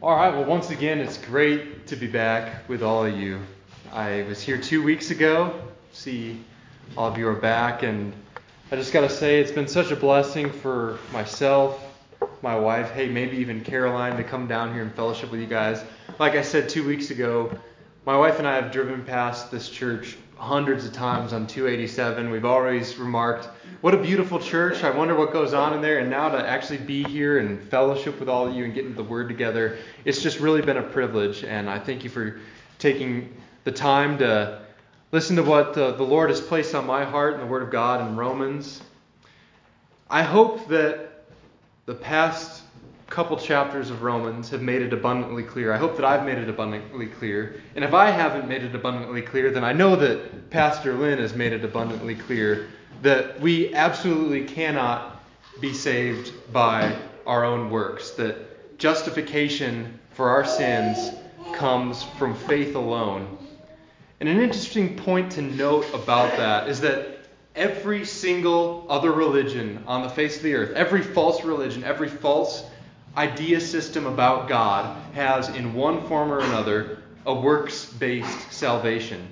All right, well, once again, it's great to be back with all of you. I was here 2 weeks ago. See, all of you are back, and I just got to say it's been such a blessing for myself, my wife, hey, maybe even Caroline, to come down here and fellowship with you guys. Like I said 2 weeks ago, my wife and I have driven past this church hundreds of times on 287. We've always remarked, what a beautiful church. I wonder what goes on in there. And now to actually be here and fellowship with all of you and getting the word together, it's just really been a privilege. And I thank you for taking the time to listen to what the Lord has placed on my heart in the Word of God in Romans. I hope that the past couple chapters of Romans have made it abundantly clear. I hope that I've made it abundantly clear. And if I haven't made it abundantly clear, then I know that Pastor Lynn has made it abundantly clear that we absolutely cannot be saved by our own works, that justification for our sins comes from faith alone. And an interesting point to note about that is that every single other religion on the face of the earth, every false religion, every false idea system about God has in one form or another a works-based salvation.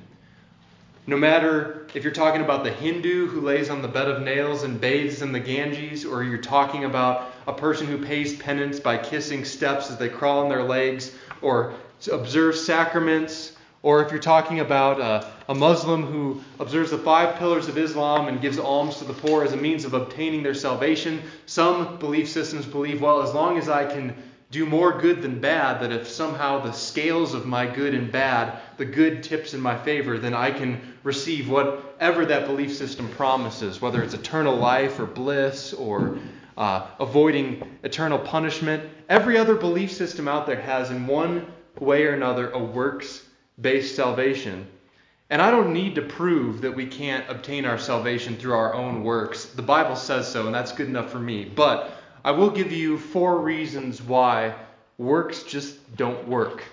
No matter if you're talking about the Hindu who lays on the bed of nails and bathes in the Ganges, or you're talking about a person who pays penance by kissing steps as they crawl on their legs, or observes sacraments, or if you're talking about a Muslim who observes the 5 pillars of Islam and gives alms to the poor as a means of obtaining their salvation, some belief systems believe, well, as long as I can do more good than bad, that if somehow the scales of my good and bad, the good tips in my favor, then I can receive whatever that belief system promises, whether it's eternal life or bliss or avoiding eternal punishment. Every other belief system out there has in one way or another a works-based salvation. And I don't need to prove that we can't obtain our salvation through our own works. The Bible says so, and that's good enough for me. But I will give you 4 reasons why works just don't work.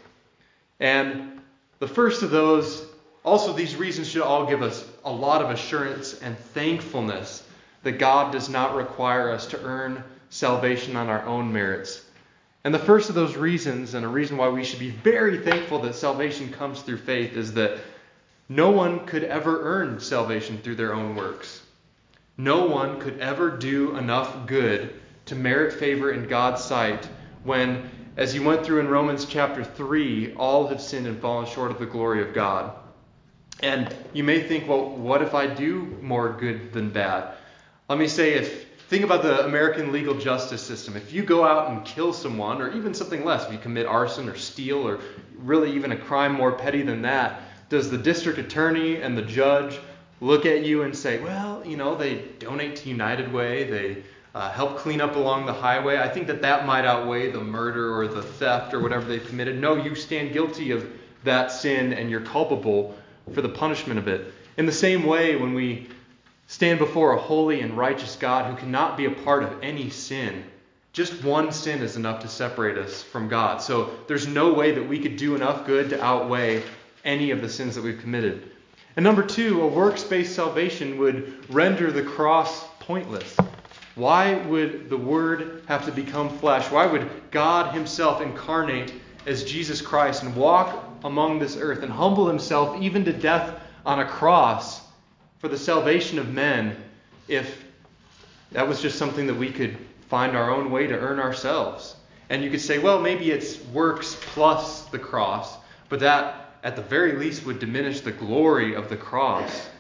And the first of those, also these reasons should all give us a lot of assurance and thankfulness that God does not require us to earn salvation on our own merits. And the first of those reasons, and a reason why we should be very thankful that salvation comes through faith, is that no one could ever earn salvation through their own works. No one could ever do enough good to merit favor in God's sight when, as you went through in Romans chapter 3, all have sinned and fallen short of the glory of God. And you may think, well, what if I do more good than bad? Let me say, think about the American legal justice system. If you go out and kill someone, or even something less, if you commit arson or steal, or really even a crime more petty than that, does the district attorney and the judge look at you and say, well, they donate to United Way, they help clean up along the highway. I think that might outweigh the murder or the theft or whatever they've committed. No, you stand guilty of that sin and you're culpable for the punishment of it. In the same way, when we stand before a holy and righteous God who cannot be a part of any sin, just one sin is enough to separate us from God. So there's no way that we could do enough good to outweigh any of the sins that we've committed. And number 2, a works-based salvation would render the cross pointless. Why would the Word have to become flesh? Why would God himself incarnate as Jesus Christ and walk among this earth and humble himself even to death on a cross for the salvation of men if that was just something that we could find our own way to earn ourselves? And you could say, well, maybe it's works plus the cross, but that at the very least would diminish the glory of the cross.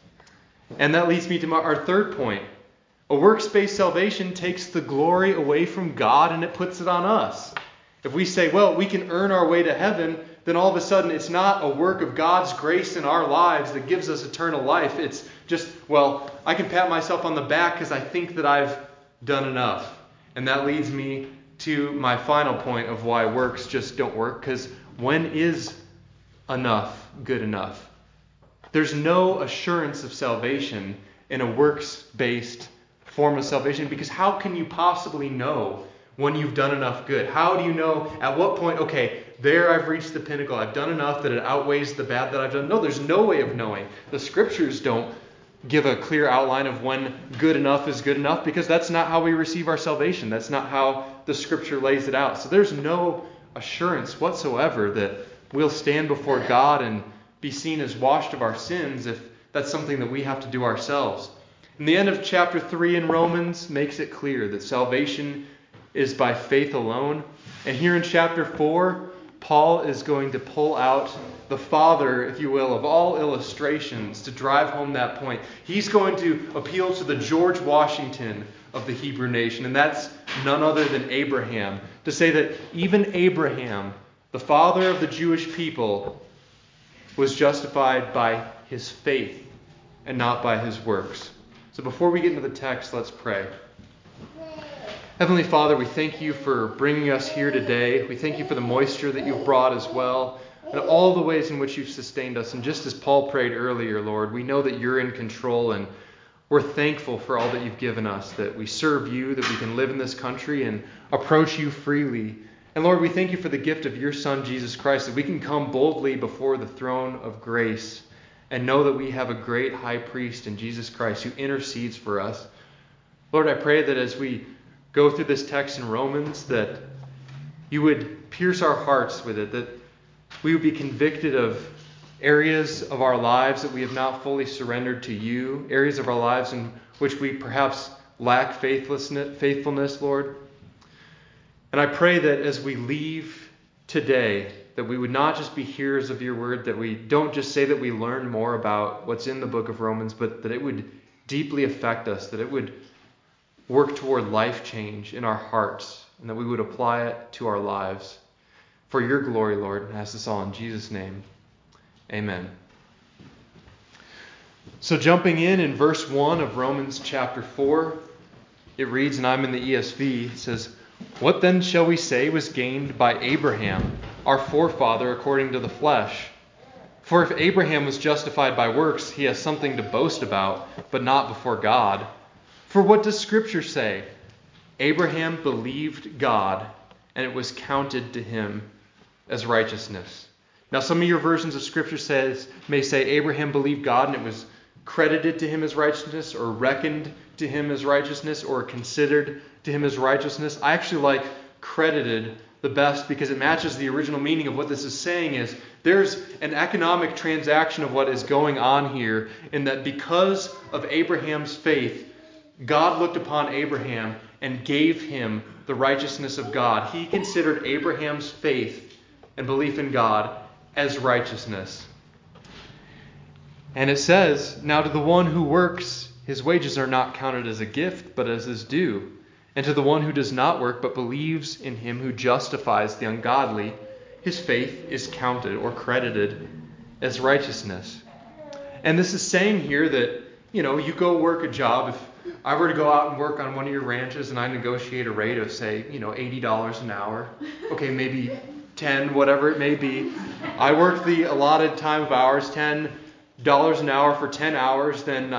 And that leads me to our third point. A works-based salvation takes the glory away from God and it puts it on us. If we say, well, we can earn our way to heaven, then all of a sudden it's not a work of God's grace in our lives that gives us eternal life. It's just, well, I can pat myself on the back because I think that I've done enough. And that leads me to my final point of why works just don't work. Because when is enough good enough? There's no assurance of salvation in a works-based form of salvation, because how can you possibly know when you've done enough good? How do you know at what point, okay, there I've reached the pinnacle, I've done enough that it outweighs the bad that I've done? No, there's no way of knowing. The scriptures don't give a clear outline of when good enough is good enough, because that's not how we receive our salvation. That's not how the scripture lays it out. So there's no assurance whatsoever that we'll stand before God and be seen as washed of our sins if that's something that we have to do ourselves. And the end of chapter 3 in Romans makes it clear that salvation is by faith alone. And here in chapter 4, Paul is going to pull out the father, if you will, of all illustrations to drive home that point. He's going to appeal to the George Washington of the Hebrew nation, and that's none other than Abraham, to say that even Abraham, the father of the Jewish people, was justified by his faith and not by his works. So before we get into the text, let's pray. Heavenly Father, we thank you for bringing us here today. We thank you for the moisture that you've brought as well, and all the ways in which you've sustained us. And just as Paul prayed earlier, Lord, we know that you're in control, and we're thankful for all that you've given us, that we serve you, that we can live in this country and approach you freely. And Lord, we thank you for the gift of your Son, Jesus Christ, that we can come boldly before the throne of grace and know that we have a great high priest in Jesus Christ who intercedes for us. Lord, I pray that as we go through this text in Romans, that you would pierce our hearts with it, that we would be convicted of areas of our lives that we have not fully surrendered to you, areas of our lives in which we perhaps lack faithfulness, Lord. And I pray that as we leave today, that we would not just be hearers of your word, that we don't just say that we learn more about what's in the book of Romans, but that it would deeply affect us, that it would work toward life change in our hearts, and that we would apply it to our lives. For your glory, Lord, and ask this all in Jesus' name. Amen. So jumping in verse 1 of Romans chapter 4, it reads, and I'm in the ESV, it says, "What then shall we say was gained by Abraham, our forefather according to the flesh? For if Abraham was justified by works, he has something to boast about, but not before God. For what does Scripture say? Abraham believed God, and it was counted to him as righteousness." Now, some of your versions of Scripture may say Abraham believed God, and it was credited to him as righteousness, or reckoned to him as righteousness, or considered to him as righteousness. I actually like credited the best because it matches the original meaning of what this is saying is there's an economic transaction of what is going on here, in that because of Abraham's faith, God looked upon Abraham and gave him the righteousness of God. He considered Abraham's faith and belief in God as righteousness. And it says, "Now to the one who works, his wages are not counted as a gift, but as his due. And to the one who does not work, but believes in him who justifies the ungodly, his faith is counted or credited as righteousness." And this is saying here that, you go work a job. If I were to go out and work on one of your ranches and I negotiate a rate of, say, $80 an hour, okay, maybe 10, whatever it may be. I work the allotted time of hours, $10 an hour for 10 hours, then,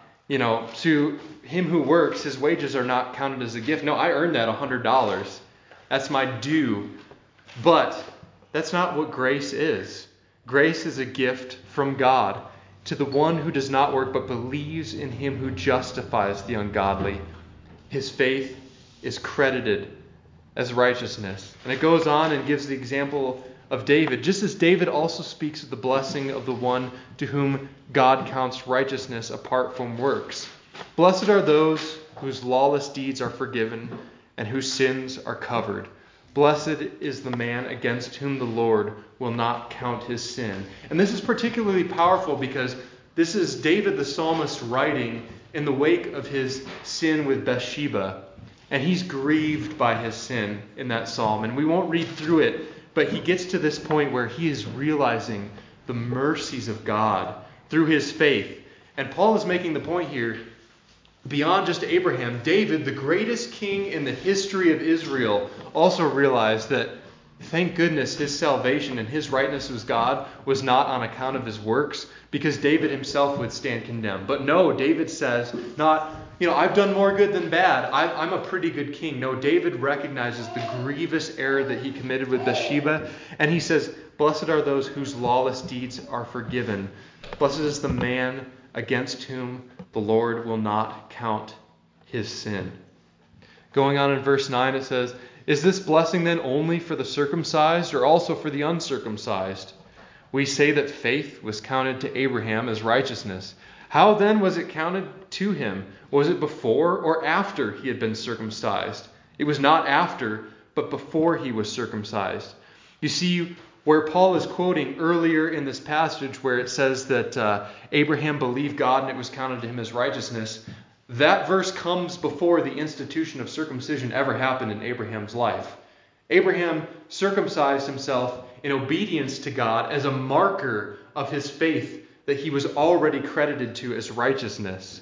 to him who works, his wages are not counted as a gift. No, I earned that $100. That's my due. But that's not what grace is. Grace is a gift from God to the one who does not work, but believes in him who justifies the ungodly. His faith is credited as righteousness. And it goes on and gives the example of David, just as David also speaks of the blessing of the one to whom God counts righteousness apart from works. "Blessed are those whose lawless deeds are forgiven and whose sins are covered. Blessed is the man against whom the Lord will not count his sin." And this is particularly powerful because this is David the psalmist writing in the wake of his sin with Bathsheba. And he's grieved by his sin in that psalm. And we won't read through it, but he gets to this point where he is realizing the mercies of God through his faith. And Paul is making the point here, beyond just Abraham, David, the greatest king in the history of Israel, also realized that, thank goodness, his salvation and his rightness with God was not on account of his works, because David himself would stand condemned. But no, David says, not, I've done more good than bad. I'm a pretty good king. No, David recognizes the grievous error that he committed with Bathsheba, and he says, "Blessed are those whose lawless deeds are forgiven. Blessed is the man against whom the Lord will not count his sin." Going on in verse 9, it says, Is this blessing then only for the circumcised or also for the uncircumcised? We say that faith was counted to Abraham as righteousness. How then was it counted to him? Was it before or after he had been circumcised? It was not after, but before he was circumcised. You see, where Paul is quoting earlier in this passage where it says that Abraham believed God and it was counted to him as righteousness, that verse comes before the institution of circumcision ever happened in Abraham's life. Abraham circumcised himself in obedience to God as a marker of his faith that he was already credited to as righteousness.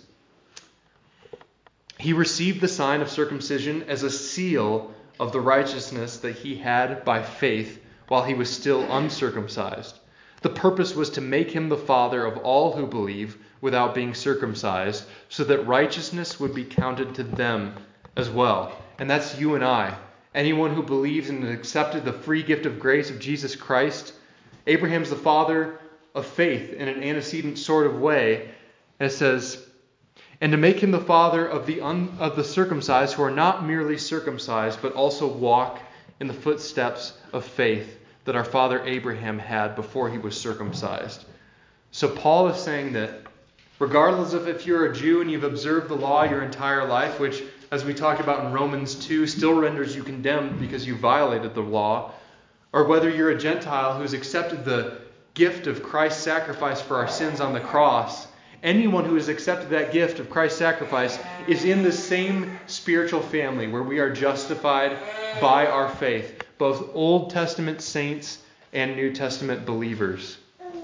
He received the sign of circumcision as a seal of the righteousness that he had by faith while he was still uncircumcised. The purpose was to make him the father of all who believe without being circumcised, so that righteousness would be counted to them as well. And that's you and I. Anyone who believes and accepted the free gift of grace of Jesus Christ. Abraham's the father of faith in an antecedent sort of way. And it says, and to make him the father of the circumcised who are not merely circumcised, but also walk in the footsteps of faith that our father Abraham had before he was circumcised. So Paul is saying that regardless of if you're a Jew and you've observed the law your entire life, which, as we talked about in Romans 2, still renders you condemned because you violated the law, or whether you're a Gentile who's accepted the gift of Christ's sacrifice for our sins on the cross, anyone who has accepted that gift of Christ's sacrifice is in the same spiritual family where we are justified by our faith, both Old Testament saints and New Testament believers.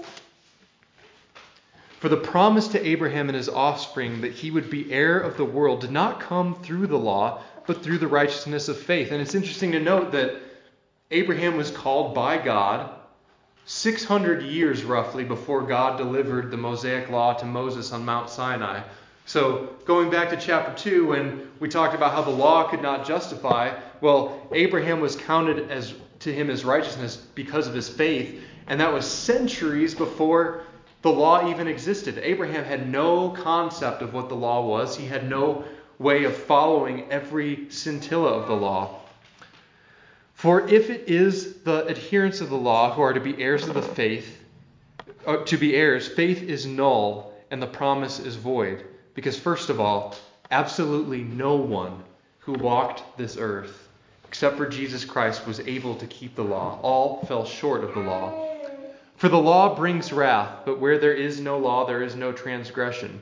For the promise to Abraham and his offspring that he would be heir of the world did not come through the law, but through the righteousness of faith. And it's interesting to note that Abraham was called by God 600 years roughly before God delivered the Mosaic law to Moses on Mount Sinai. So going back to chapter 2, when we talked about how the law could not justify, well, Abraham was counted to him as righteousness because of his faith, and that was centuries before the law even existed. Abraham had no concept of what the law was. He had no way of following every scintilla of the law. For if it is the adherents of the law who are to be heirs of the faith, faith is null and the promise is void. Because first of all, absolutely no one who walked this earth, except for Jesus Christ, was able to keep the law. All fell short of the law. For the law brings wrath, but where there is no law, there is no transgression.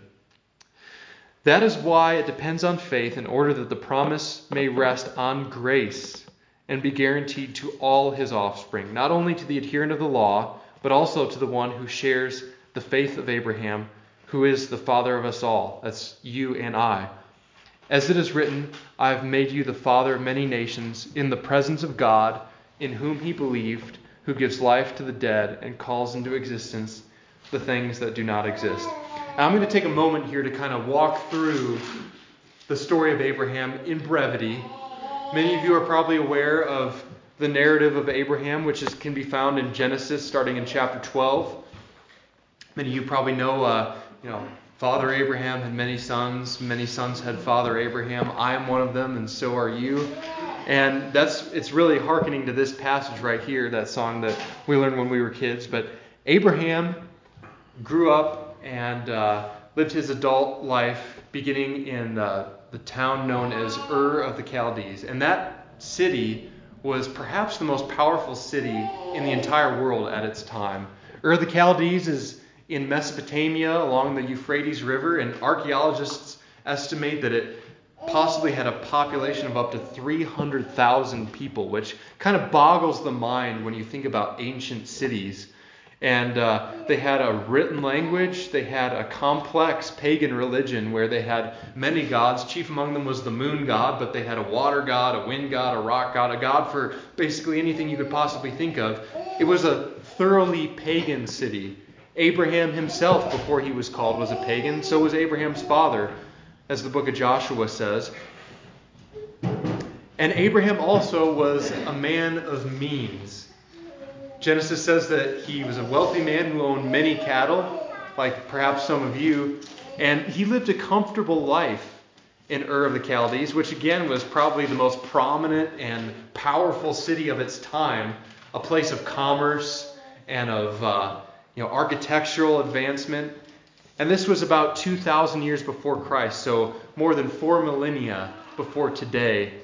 That is why it depends on faith in order that the promise may rest on grace and be guaranteed to all his offspring, not only to the adherent of the law, but also to the one who shares the faith of Abraham, who is the father of us all. That's you and I. As it is written, I have made you the father of many nations in the presence of God, in whom he believed, who gives life to the dead and calls into existence the things that do not exist. Now, I'm going to take a moment here to kind of walk through the story of Abraham in brevity. Many of you are probably aware of the narrative of Abraham, which can be found in Genesis, starting in chapter 12. Many of you probably know, Father Abraham had many sons. Many sons had Father Abraham. I am one of them, and so are you. And it's really hearkening to this passage right here, that song that we learned when we were kids. But Abraham grew up and lived his adult life beginning in the town known as Ur of the Chaldees. And that city was perhaps the most powerful city in the entire world at its time. Ur of the Chaldees is in Mesopotamia along the Euphrates River, and archaeologists estimate that it possibly had a population of up to 300,000 people, which kind of boggles the mind when you think about ancient cities. And they had a written language. They had a complex pagan religion where they had many gods. Chief among them was the moon god, but they had a water god, a wind god, a rock god, a god for basically anything you could possibly think of. It was a thoroughly pagan city. Abraham himself, before he was called, was a pagan. So was Abraham's father, as the book of Joshua says. And Abraham also was a man of means. Genesis says that he was a wealthy man who owned many cattle, like perhaps some of you, and he lived a comfortable life in Ur of the Chaldees, which again was probably the most prominent and powerful city of its time, a place of commerce and of architectural advancement. And this was about 2,000 years before Christ, so more than 4 millennia before today.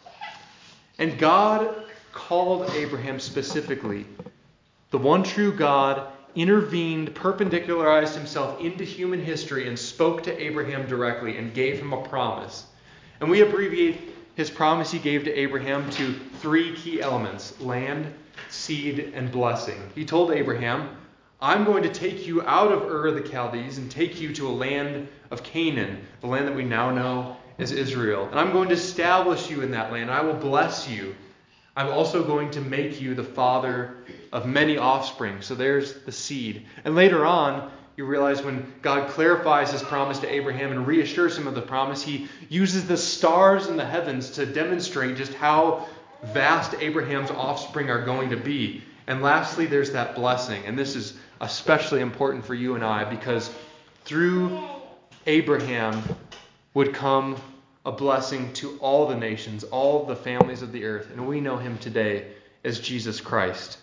And God called Abraham specifically. The one true God intervened, perpendicularized himself into human history and spoke to Abraham directly and gave him a promise. And we abbreviate his promise he gave to Abraham to 3 key elements: land, seed, and blessing. He told Abraham, I'm going to take you out of Ur of the Chaldees and take you to a land of Canaan, the land that we now know as Israel. And I'm going to establish you in that land. I will bless you. I'm also going to make you the father of many offspring. So there's the seed. And later on, you realize when God clarifies his promise to Abraham and reassures him of the promise, he uses the stars in the heavens to demonstrate just how vast Abraham's offspring are going to be. And lastly, there's that blessing. And this is especially important for you and I, because through Abraham would come a blessing to all the nations, all the families of the earth. And we know him today as Jesus Christ.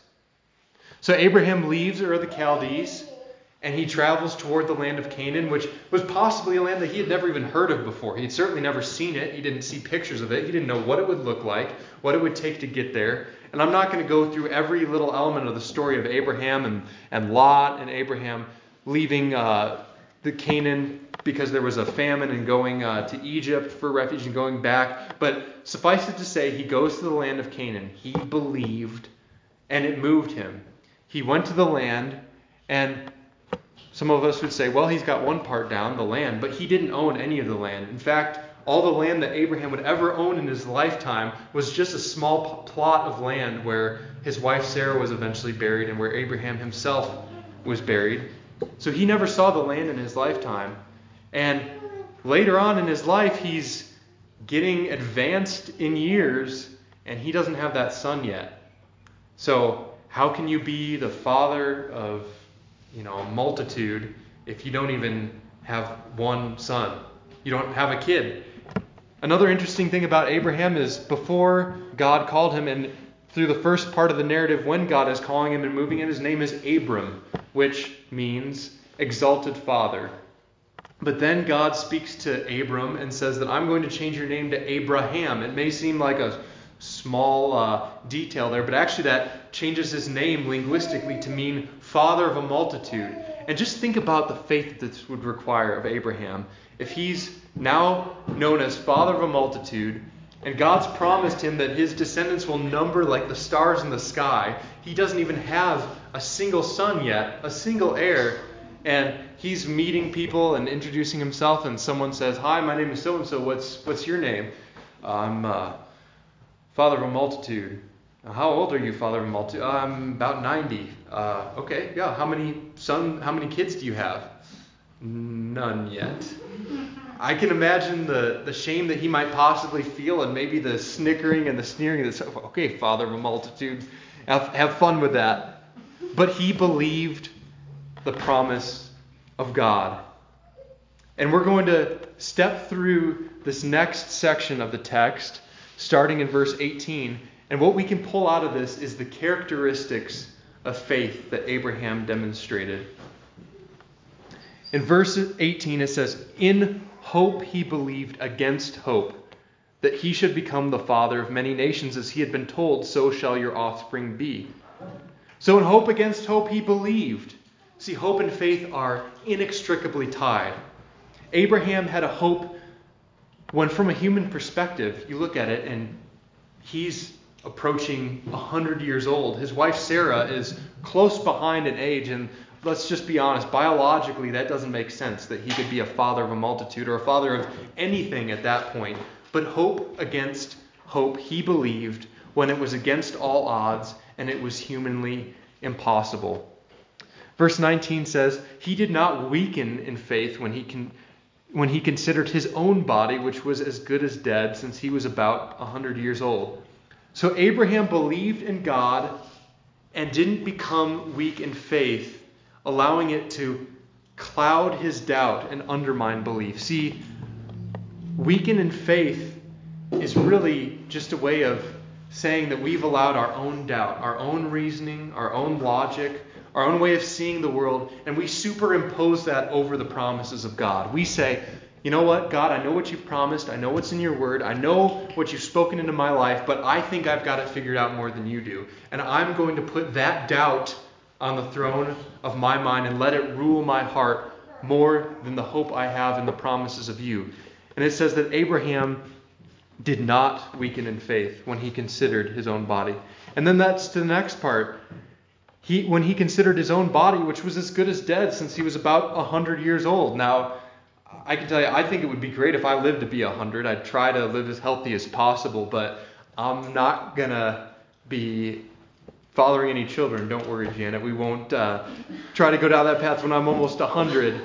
So Abraham leaves Ur of the Chaldees, and he travels toward the land of Canaan, which was possibly a land that he had never even heard of before. He'd certainly never seen it. He didn't see pictures of it. He didn't know what it would look like, what it would take to get there. And I'm not going to go through every little element of the story of Abraham and Lot and Abraham leaving the Canaan because there was a famine and going to Egypt for refuge and going back. But suffice it to say, he goes to the land of Canaan. He believed, and it moved him. He went to the land, and some of us would say, well, he's got one part down, the land, but he didn't own any of the land. In fact, all the land that Abraham would ever own in his lifetime was just a small plot of land where his wife Sarah was eventually buried and where Abraham himself was buried. So he never saw the land in his lifetime. And later on in his life, he's getting advanced in years, and he doesn't have that son yet. So how can you be the father of a multitude if you don't even have one son? You don't have a kid. Another interesting thing about Abraham is before God called him, and through the first part of the narrative when God is calling him and moving him, his name is Abram, which means exalted father. But then God speaks to Abram and says that I'm going to change your name to Abraham. It may seem like a small detail there, but actually that changes his name linguistically to mean father of a multitude. And just think about the faith that this would require of Abraham. If he's now known as father of a multitude, and God's promised him that his descendants will number like the stars in the sky, he doesn't even have a single son yet, a single heir, and he's meeting people and introducing himself, and someone says, hi, my name is so-and-so, what's your name? I'm father of a multitude. How old are you, father of a multitude? I'm about 90. Okay, yeah. How many kids do you have? None yet. I can imagine the shame that he might possibly feel, and maybe the snickering and the sneering. Okay, father of a multitude. Have fun with that. But he believed the promise of God. And we're going to step through this next section of the text, starting in verse 18. And what we can pull out of this is the characteristics of faith that Abraham demonstrated. In verse 18 it says, in hope he believed against hope, that he should become the father of many nations, as he had been told, so shall your offspring be. So in hope against hope he believed. See, hope and faith are inextricably tied. Abraham had a hope when, from a human perspective, you look at it and he's approaching 100 years old. His wife Sarah is close behind in age, and let's just be honest, biologically that doesn't make sense that he could be a father of a multitude or a father of anything at that point. But hope against hope, he believed when it was against all odds and it was humanly impossible. Verse 19 says, he did not weaken in faith when he considered his own body, which was as good as dead, since he was about 100 years old. So Abraham believed in God and didn't become weak in faith, allowing it to cloud his doubt and undermine belief. See, weaken in faith is really just a way of saying that we've allowed our own doubt, our own reasoning, our own logic, our own way of seeing the world, and we superimpose that over the promises of God. We say, you know what, God, I know what you've promised. I know what's in your word. I know what you've spoken into my life, but I think I've got it figured out more than you do. And I'm going to put that doubt on the throne of my mind and let it rule my heart more than the hope I have in the promises of you. And it says that Abraham did not weaken in faith when he considered his own body. And then that's the next part. When he considered his own body, which was as good as dead since he was about 100 years old. Now, I can tell you, I think it would be great if I lived to be 100. I'd try to live as healthy as possible, but I'm not going to be fathering any children. Don't worry, Janet. We won't try to go down that path when I'm almost 100.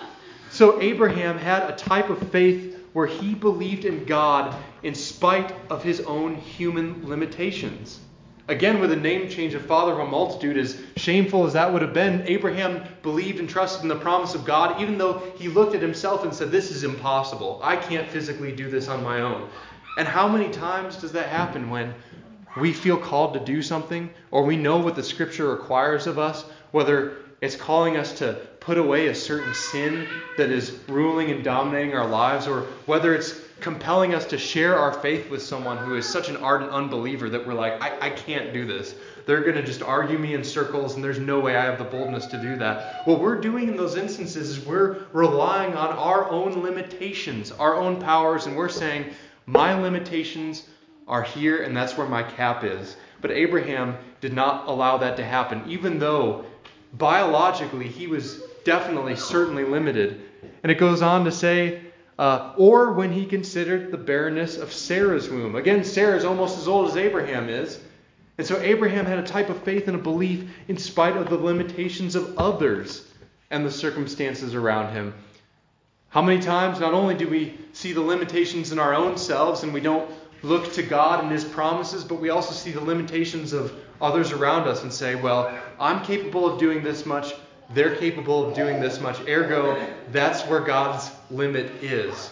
So Abraham had a type of faith where he believed in God in spite of his own human limitations. Again, with a name change of father of a multitude, as shameful as that would have been, Abraham believed and trusted in the promise of God, even though he looked at himself and said, this is impossible. I can't physically do this on my own. And how many times does that happen when we feel called to do something, or we know what the Scripture requires of us, whether it's calling us to put away a certain sin that is ruling and dominating our lives, or whether it's compelling us to share our faith with someone who is such an ardent unbeliever that we're like, I can't do this. They're going to just argue me in circles, and there's no way I have the boldness to do that. What we're doing in those instances is we're relying on our own limitations, our own powers, and we're saying, my limitations are here, and that's where my cap is. But Abraham did not allow that to happen, even though biologically he was definitely, certainly limited. And it goes on to say, or when he considered the barrenness of Sarah's womb. Again, Sarah's almost as old as Abraham is. And so Abraham had a type of faith and a belief in spite of the limitations of others and the circumstances around him. How many times not only do we see the limitations in our own selves and we don't look to God and his promises, but we also see the limitations of others around us and say, well, I'm capable of doing this much. They're capable of doing this much. Ergo, that's where God's limit is.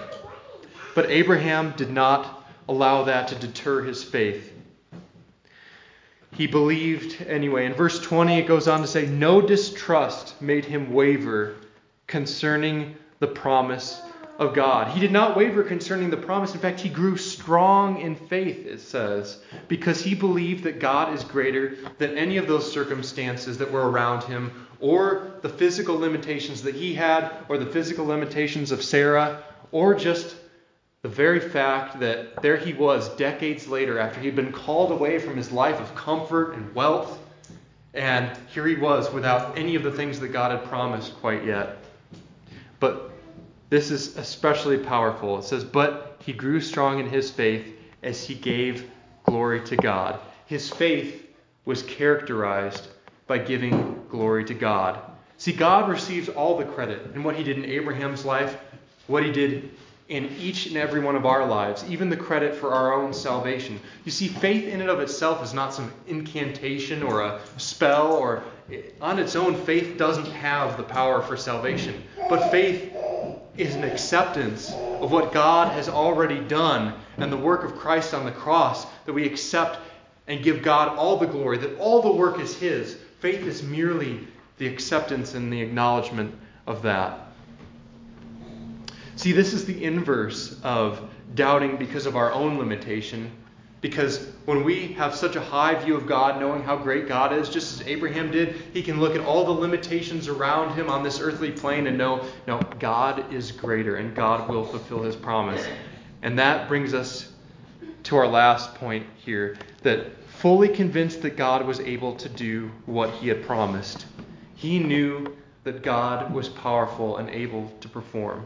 But Abraham did not allow that to deter his faith. He believed anyway. In verse 20, it goes on to say, no distrust made him waver concerning the promise of God. He did not waver concerning the promise. In fact, he grew strong in faith, it says, because he believed that God is greater than any of those circumstances that were around him, or the physical limitations that he had, or the physical limitations of Sarah, or just the very fact that there he was decades later after he'd been called away from his life of comfort and wealth, and here he was without any of the things that God had promised quite yet. But this is especially powerful. It says, but he grew strong in his faith as he gave glory to God. His faith was characterized by giving glory to God. See, God receives all the credit in what he did in Abraham's life, what he did in each and every one of our lives, even the credit for our own salvation. You see, faith in and of itself is not some incantation or a spell, or on its own, faith doesn't have the power for salvation. But faith is an acceptance of what God has already done and the work of Christ on the cross, that we accept and give God all the glory, that all the work is his. Faith is merely the acceptance and the acknowledgement of that. See, this is the inverse of doubting because of our own limitation. Because when we have such a high view of God, knowing how great God is, just as Abraham did, he can look at all the limitations around him on this earthly plane and know, no, God is greater and God will fulfill his promise. And that brings us to our last point here, that fully convinced that God was able to do what he had promised, he knew that God was powerful and able to perform.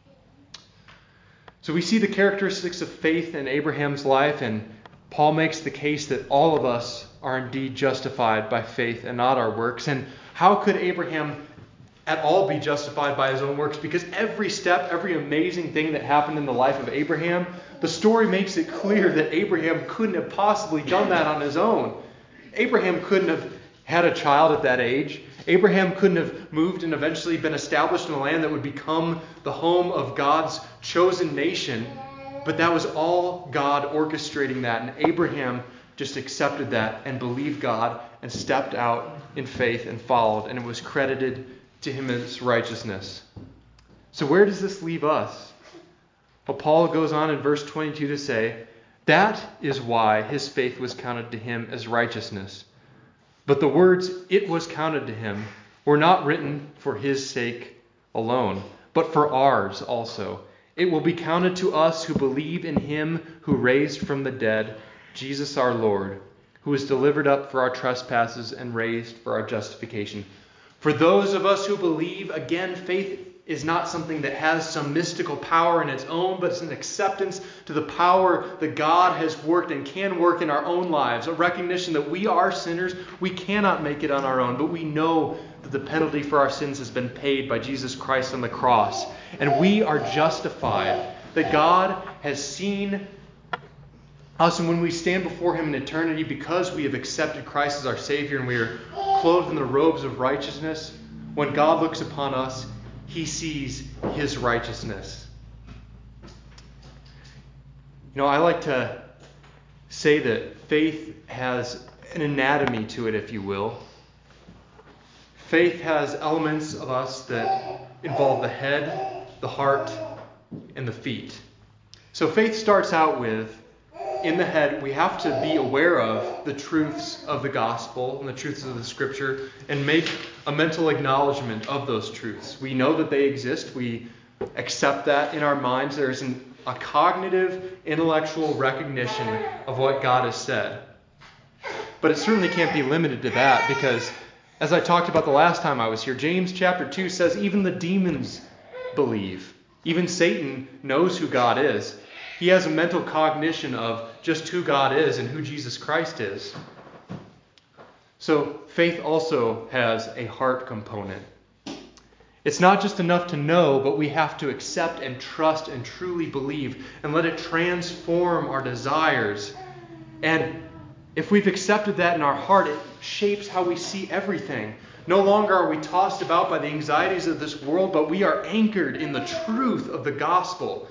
So we see the characteristics of faith in Abraham's life, and Paul makes the case that all of us are indeed justified by faith and not our works. And how could Abraham at all be justified by his own works? Because every step, every amazing thing that happened in the life of Abraham, the story makes it clear that Abraham couldn't have possibly done that on his own. Abraham couldn't have had a child at that age. Abraham couldn't have moved and eventually been established in a land that would become the home of God's chosen nation. But that was all God orchestrating that. And Abraham just accepted that and believed God and stepped out in faith and followed. And it was credited to him as righteousness. So where does this leave us? Well, Paul goes on in verse 22 to say, that is why his faith was counted to him as righteousness. But the words, it was counted to him, were not written for his sake alone, but for ours also. It will be counted to us who believe in him who raised from the dead, Jesus our Lord, who was delivered up for our trespasses and raised for our justification. For those of us who believe, again, faith is not something that has some mystical power in its own, but it's an acceptance to the power that God has worked and can work in our own lives. A recognition that we are sinners. We cannot make it on our own, but we know that the penalty for our sins has been paid by Jesus Christ on the cross. And we are justified. That God has seen us, and when we stand before him in eternity, because we have accepted Christ as our Savior and we are clothed in the robes of righteousness, when God looks upon us, he sees his righteousness. I like to say that faith has an anatomy to it, if you will. Faith has elements of us that involve the head, the heart, and the feet. So faith starts out with, in the head, we have to be aware of the truths of the gospel and the truths of the scripture and make a mental acknowledgement of those truths. We know that they exist. We accept that in our minds. There's a cognitive, intellectual recognition of what God has said. But it certainly can't be limited to that, because as I talked about the last time I was here, James chapter 2 says even the demons believe. Even Satan knows who God is. He has a mental cognition of just who God is and who Jesus Christ is. So faith also has a heart component. It's not just enough to know, but we have to accept and trust and truly believe and let it transform our desires. And if we've accepted that in our heart, it shapes how we see everything. No longer are we tossed about by the anxieties of this world, but we are anchored in the truth of the gospel.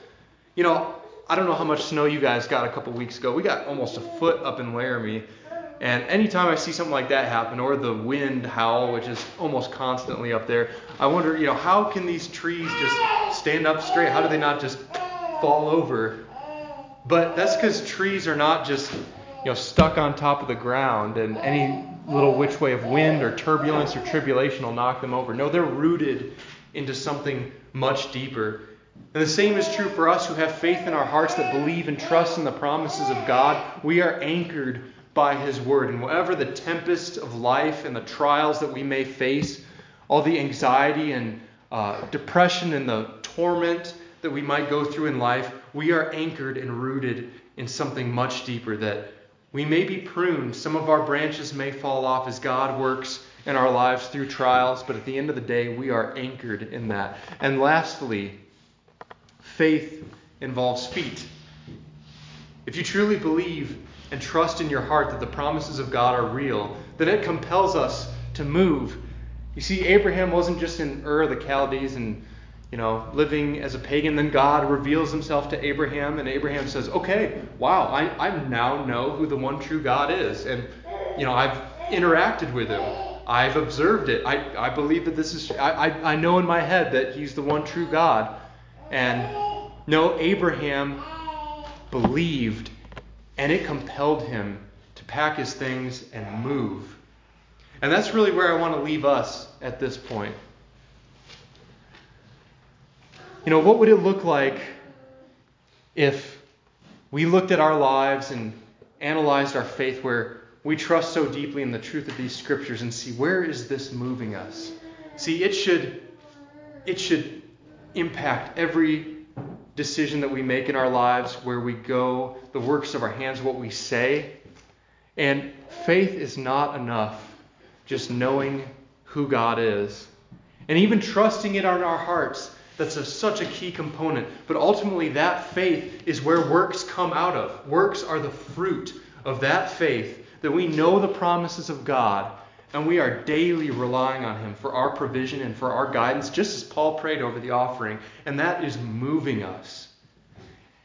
I don't know how much snow you guys got a couple weeks ago. We got almost a foot up in Laramie. And anytime I see something like that happen, or the wind howl, which is almost constantly up there, I wonder, how can these trees just stand up straight? How do they not just fall over? But that's because trees are not just, stuck on top of the ground and any little which way of wind or turbulence or tribulation will knock them over. No, they're rooted into something much deeper. And the same is true for us who have faith in our hearts that believe and trust in the promises of God. We are anchored by his word. And whatever the tempest of life and the trials that we may face, all the anxiety and depression and the torment that we might go through in life, we are anchored and rooted in something much deeper, that we may be pruned. Some of our branches may fall off as God works in our lives through trials, but at the end of the day, we are anchored in that. And lastly, faith involves feet. If you truly believe and trust in your heart that the promises of God are real, then it compels us to move. You see, Abraham wasn't just in Ur of the Chaldees and, living as a pagan. Then God reveals himself to Abraham, and Abraham says, okay, wow, I now know who the one true God is. And, I've interacted with him. I've observed it. I believe that this is, I know in my head that he's the one true God. And no, Abraham believed, and it compelled him to pack his things and move. And that's really where I want to leave us at this point. What would it look like if we looked at our lives and analyzed our faith, where we trust so deeply in the truth of these scriptures, and see, where is this moving us? See, it should impact every decision that we make in our lives, where we go, the works of our hands, what we say. And faith is not enough just knowing who God is. And even trusting it on our hearts, that's such a key component. But ultimately, that faith is where works come out of. Works are the fruit of that faith, that we know the promises of God, and we are daily relying on him for our provision and for our guidance, just as Paul prayed over the offering. And that is moving us.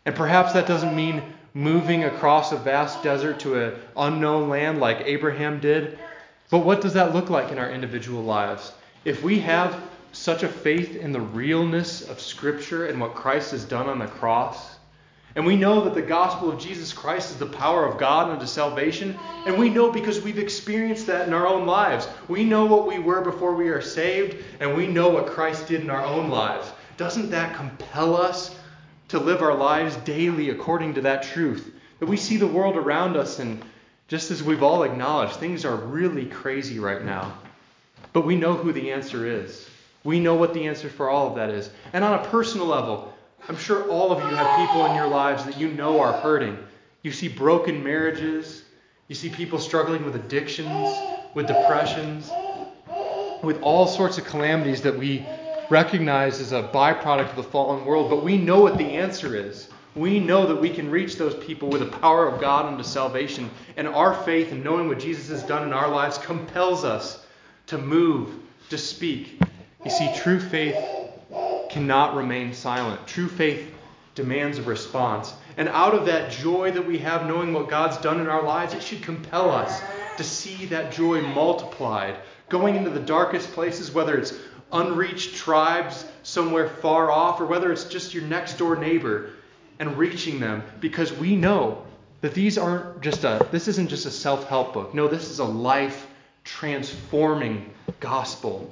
And perhaps that doesn't mean moving across a vast desert to an unknown land like Abraham did. But what does that look like in our individual lives? If we have such a faith in the realness of Scripture and what Christ has done on the cross, and we know that the gospel of Jesus Christ is the power of God unto salvation, and we know because we've experienced that in our own lives. We know what we were before we are saved, and we know what Christ did in our own lives. Doesn't that compel us to live our lives daily according to that truth? That we see the world around us, and just as we've all acknowledged, things are really crazy right now. But we know who the answer is. We know what the answer for all of that is. And on a personal level, I'm sure all of you have people in your lives that you know are hurting. You see broken marriages. You see people struggling with addictions, with depressions, with all sorts of calamities that we recognize as a byproduct of the fallen world. But we know what the answer is. We know that we can reach those people with the power of God unto salvation. And our faith in knowing what Jesus has done in our lives compels us to move, to speak. You see, true faith cannot remain silent. True faith demands a response. And out of that joy that we have knowing what God's done in our lives, it should compel us to see that joy multiplied, going into the darkest places, whether it's unreached tribes somewhere far off, or whether it's just your next door neighbor, and reaching them, because we know that this isn't just a self-help book. No, this is a life-transforming gospel.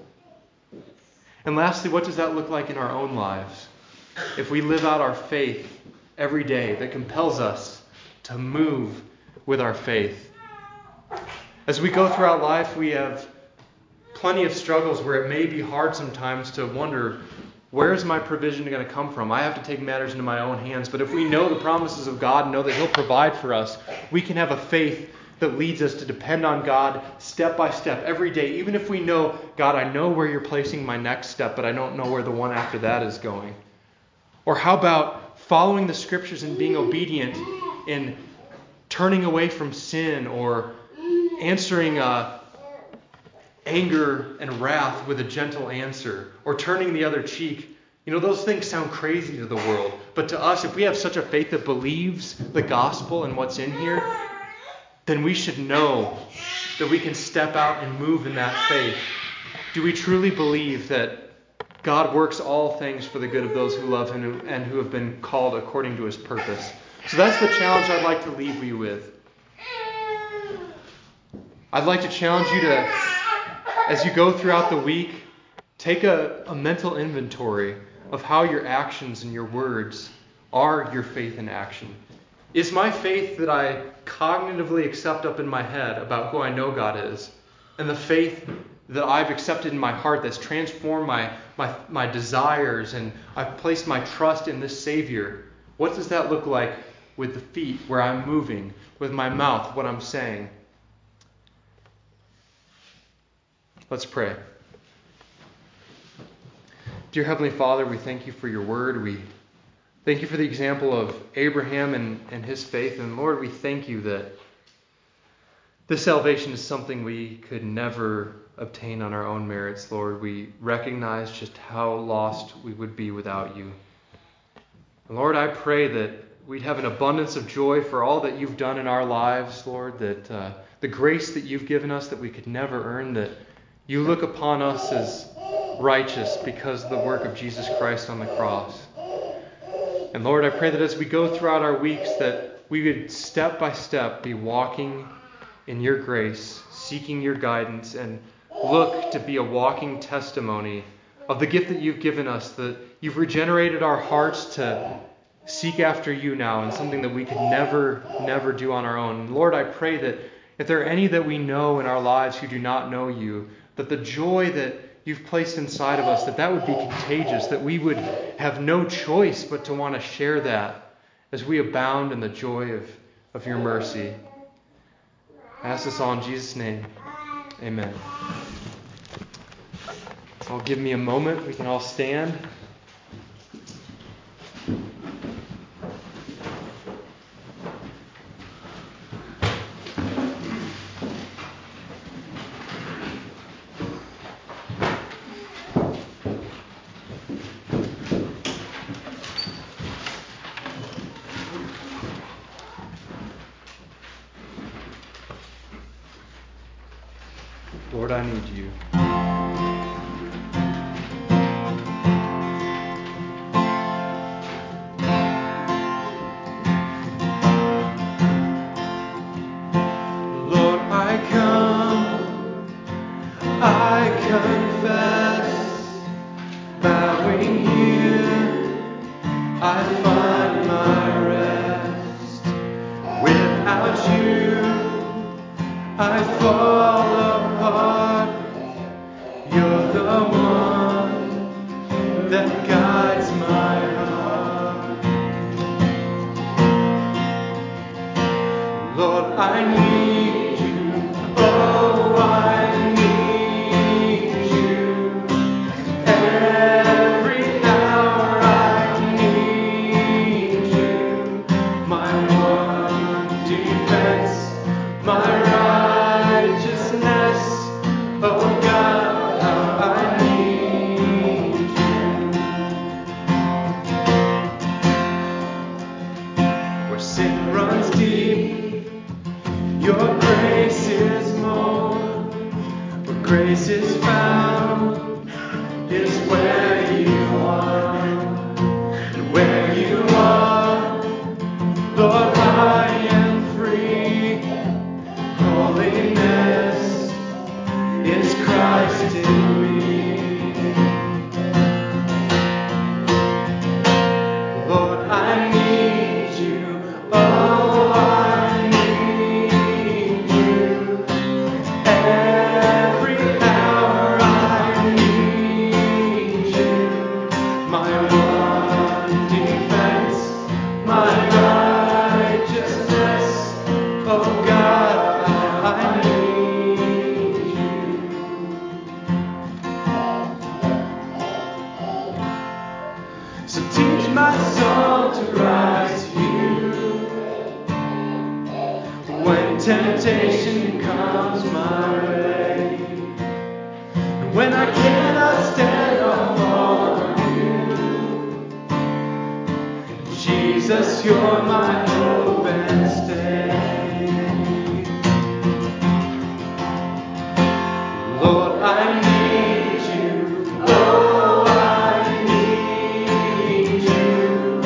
And lastly, what does that look like in our own lives? If we live out our faith every day that compels us to move with our faith. As we go throughout life, we have plenty of struggles where it may be hard sometimes to wonder, where's my provision going to come from? I have to take matters into my own hands. But if we know the promises of God and know that He'll provide for us, we can have a faith that leads us to depend on God step by step every day. Even if we know, God, I know where you're placing my next step, but I don't know where the one after that is going. Or how about following the Scriptures and being obedient in turning away from sin, or answering anger and wrath with a gentle answer, or turning the other cheek. You know, those things sound crazy to the world. But to us, if we have such a faith that believes the gospel and what's in here, then we should know that we can step out and move in that faith. Do we truly believe that God works all things for the good of those who love Him and who have been called according to His purpose? So that's the challenge I'd like to leave you with. I'd like to challenge you to, as you go throughout the week, take a mental inventory of how your actions and your words are your faith in action. Is my faith that I cognitively accept up in my head about who I know God is, and the faith that I've accepted in my heart that's transformed my desires, and I've placed my trust in this Savior? What does that look like with the feet, where I'm moving, with my mouth, what I'm saying? Let's pray. Dear Heavenly Father, we thank you for your word. We thank you for the example of Abraham and his faith. And Lord, we thank you that this salvation is something we could never obtain on our own merits, Lord. We recognize just how lost we would be without you. And Lord, I pray that we'd have an abundance of joy for all that you've done in our lives, Lord, that the grace that you've given us that we could never earn, that you look upon us as righteous because of the work of Jesus Christ on the cross. And Lord, I pray that as we go throughout our weeks, that we would step by step be walking in your grace, seeking your guidance, and look to be a walking testimony of the gift that you've given us, that you've regenerated our hearts to seek after you now, and something that we could never do on our own. And Lord, I pray that if there are any that we know in our lives who do not know you, that the joy that you've placed inside of us, that would be contagious, that we would have no choice but to want to share that as we abound in the joy of your mercy. I ask this all in Jesus' name. Amen. So give me a moment. We can all stand. Lord, I need you. Lord, I come, I confess, bowing here, I find my rest. Without you, I fall apart. You're the one that guides my heart. Lord, I need you. Oh, I need you. Every hour I need you. My one defense, my righteousness. Oh God, how I need you. Where sin runs deep, your grace is more. Where grace is found is where you are. And where you are, Lord, I am free. Holiness is Christ in me. Lord, I need you. Oh, I need you. Every hour I need you. My one defense, my righteousness. Oh God, how I need you. So teach my soul to rise to you. When temptation comes my way, and when I cannot stand or fall on you, Jesus, you're my hope and stay. Lord, I need you. Oh, I need you.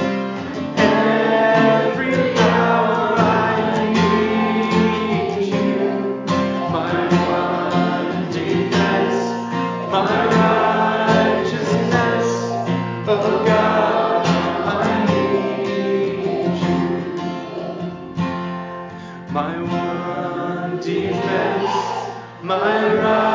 Every hour I need you. My one defense, my righteousness. Oh God, I need you. My one defense, my righteousness.